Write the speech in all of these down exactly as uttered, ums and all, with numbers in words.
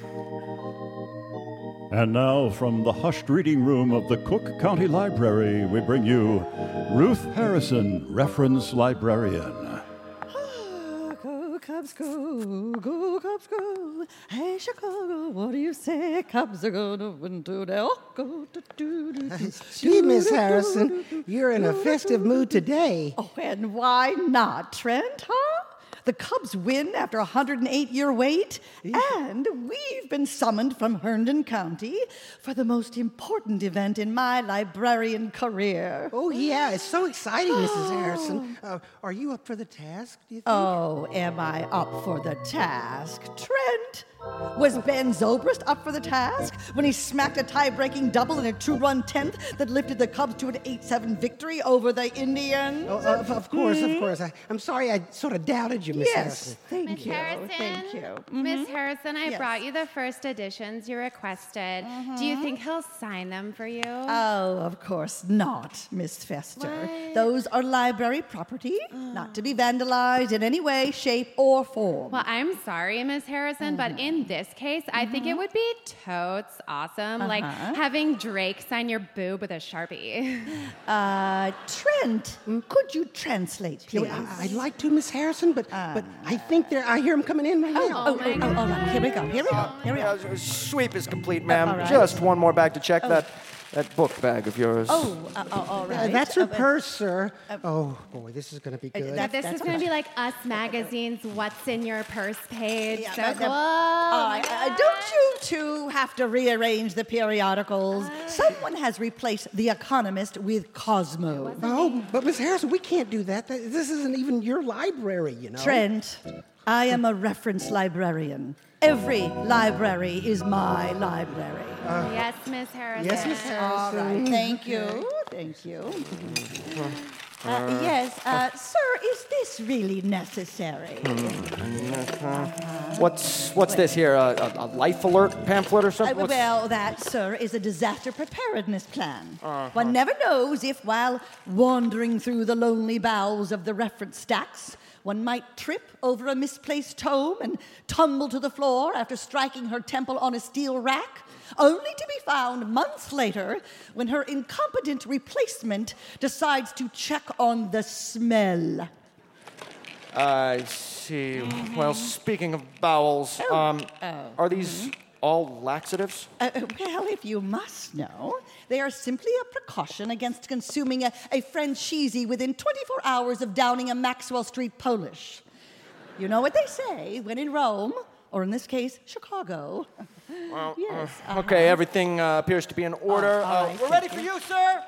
And now, from the hushed reading room of the Cook County Library, we bring you Ruth Harrison, Reference Librarian. Go, Cubs, go, go, Cubs, go. Hey, Chicago, what do you say? Cubs are gonna win today. Oh, go, do, do, do, do, Gee, Miss do, do, Harrison, do, do, you're in a festive mood today. Oh, and why not, Trent, huh? The Cubs win after a one hundred eight year wait, and we've been summoned from Herndon County for the most important event in my librarian career. Oh, yeah, it's so exciting, Missus Harrison. Uh, are you up for the task, do you think? Oh, am I up for the task? Trent, was Ben Zobrist up for the task when he smacked a tie-breaking double in a two-run tenth that lifted the Cubs to an eight seven victory over the Indians? Oh, uh, of, of course, of course. I, I'm sorry I sort of doubted you, Miss Yes, Harrison. thank Miss you. Harrison, Thank you. Miss Harrison, I Yes. brought you the first editions you requested. Do you think he'll sign them for you? Oh, of course not, Miss Fester. What? Those are library property, not to be vandalized in any way, shape, or form. Well, I'm sorry, Miss Harrison, but in this case, I think it would be totes awesome, like having Drake sign your boob with a Sharpie. Uh, Trent, could you translate, You please? know, I, I'd like to, Miss Harrison, but but I think there. I hear him coming in right now. Oh, oh, oh, all right. Here we go. Here we go. Here we go. Uh, sweep is complete, ma'am. all right. Just one more bag to check. That that book bag of yours. Oh, uh, uh, all Uh, right. that's her Uh, purse, sir. oh, boy, this is going to be good. that- This That's is going to be like Us Magazine's What's in Your Purse page. Yeah, so but the- cool. Uh, uh, don't you two have to rearrange the periodicals? Someone has replaced The Economist with Cosmo. Oh, but Miss Harrison, we can't do that. That- This isn't even your library, you know. Trent, I am a reference librarian. Every library is my library. Yes, Miss Harrison. Yes, Miss All Harrison. right. Thank you. Thank you. Uh, yes, uh, sir, is this really necessary? What's what's this here? A, a, a life alert pamphlet or Uh, something? What's- well, that, sir, is a disaster preparedness plan. One never knows if, while wandering through the lonely bowels of the reference stacks, one might trip over a misplaced tome and tumble to the floor after striking her temple on a steel rack, only to be found months later when her incompetent replacement decides to check on the smell. I see. Well, speaking of bowels, um, are these all laxatives? Uh, well, if you must know, they are simply a precaution against consuming a, a Franchise within twenty-four hours of downing a Maxwell Street Polish. You know what they say, when in Rome, or in this case, Chicago. Well, Yes, uh, okay, everything uh, appears to be in order. Oh, all Uh, right, we're ready for you, sir.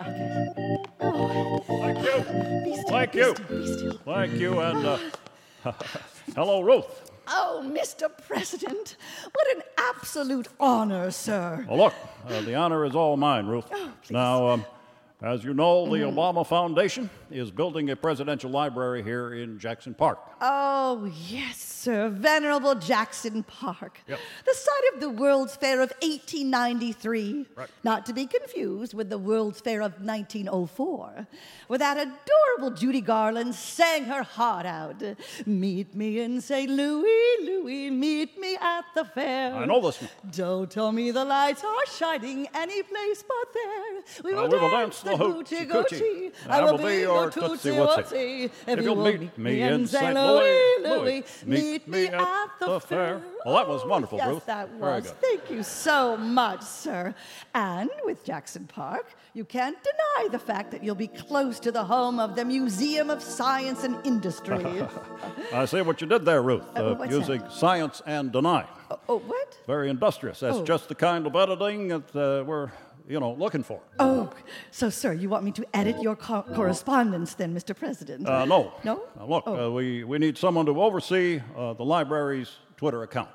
Thank you. Be still, Thank be you. still, be still. Thank you, and uh, hello, Ruth. Oh, Mister President, what an absolute honor, sir. Well, look, uh, the honor is all mine, Ruth. Oh, please. Now, um, as you know, the Obama Foundation is building a presidential library here in Jackson Park. Oh, yes, sir. Venerable Jackson Park. Yep. The site of the World's Fair of eighteen ninety-three. Right. Not to be confused with the World's Fair of nineteen oh four, where that adorable Judy Garland sang her heart out. Meet me in Saint Louis, Louis, meet me at the fair. I know this one. Don't tell me the lights are shining any place but there. We will, Uh, we will dance dance the the hoochie hoochie goochie. coochie. I will be your Tootsie tootsie Wootsie. wootsie. If you'll meet me in Saint Louis, Louis, meet me at the fair. Well, that was wonderful, yes, Ruth. that Very was. good. Thank you so much, sir. And with Jackson Park, you can't deny the fact that you'll be close to the home of the Museum of Science and Industry. I see what you did there, Ruth, Uh, uh, what's using science and deny. oh, oh, what? Very industrious. That's Oh. just the kind of editing that uh, we're, you know, looking for. Oh, so, sir, you want me to edit your co- correspondence then, Mister President? Uh, no. No? Now, look, Oh. uh, we, we need someone to oversee uh, the library's Twitter account.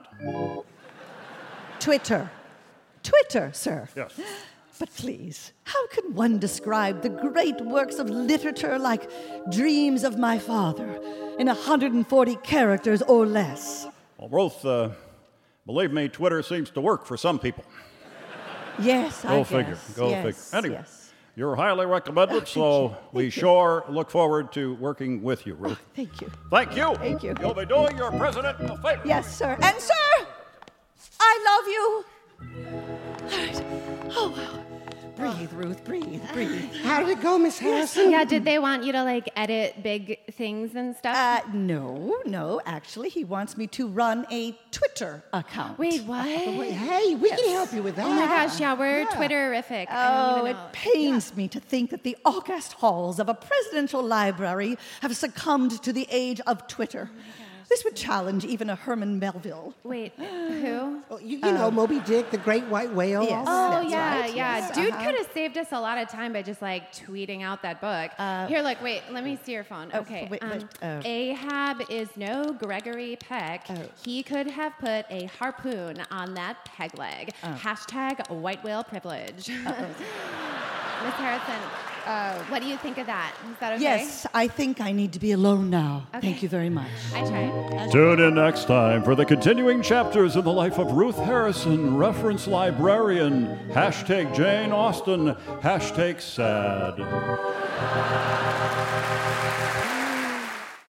Twitter. Twitter, sir. Yes. But please, how can one describe the great works of literature like Dreams of My Father in one hundred forty characters or less? Well, Ruth, uh, believe me, Twitter seems to work for some people. Yes, I Go guess. figure. Go yes, figure. Anyway, yes. you're highly recommended, so we sure look forward to working with you, Ruth. Thank you. Thank you. Thank you. You'll be doing your president a favor. Yes, sir. And, sir, I love you. breathe, Ruth, breathe, breathe. How did it go, Miss Harrison? Yeah, did they want you to like edit big things and stuff? Uh, no, no. Actually, he wants me to run a Twitter account. Wait, what? Wait, hey, we can help you with that. Oh my gosh, yeah, we're Twitterific. I Oh, don't it even know. pains me to think that the august halls of a presidential library have succumbed to the age of Twitter. This would challenge even a Herman Melville. Wait, who? Oh, you, you know, Moby Dick, the great white whale. Yes. all that. Oh That's yeah, right, yeah. yes, Dude uh-huh. could have saved us a lot of time by just like tweeting out that book. Here, look, wait. Let me see your phone. Okay. wait, um, wait, oh. Ahab is no Gregory Peck. He could have put a harpoon on that peg leg. Hashtag white whale privilege. Miss Harrison, uh, what do you think of that? Is that okay? Yes, I think I need to be alone now. Okay. Thank you very much. I tried. Tune in next time for the continuing chapters in the life of Ruth Harrison, reference librarian. Hashtag Jane Austen. Hashtag sad.